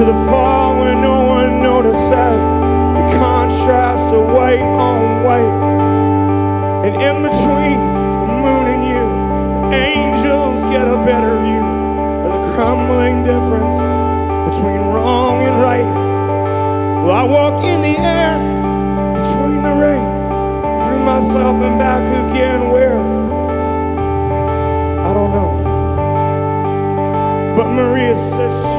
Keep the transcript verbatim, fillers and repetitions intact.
to the fall when no one notices, the contrast of white on white. And in between the moon and you, the angels get a better view of the crumbling difference between wrong and right. Well, I walk in the air between the rain, through myself and back again. Where? I don't know. But Maria says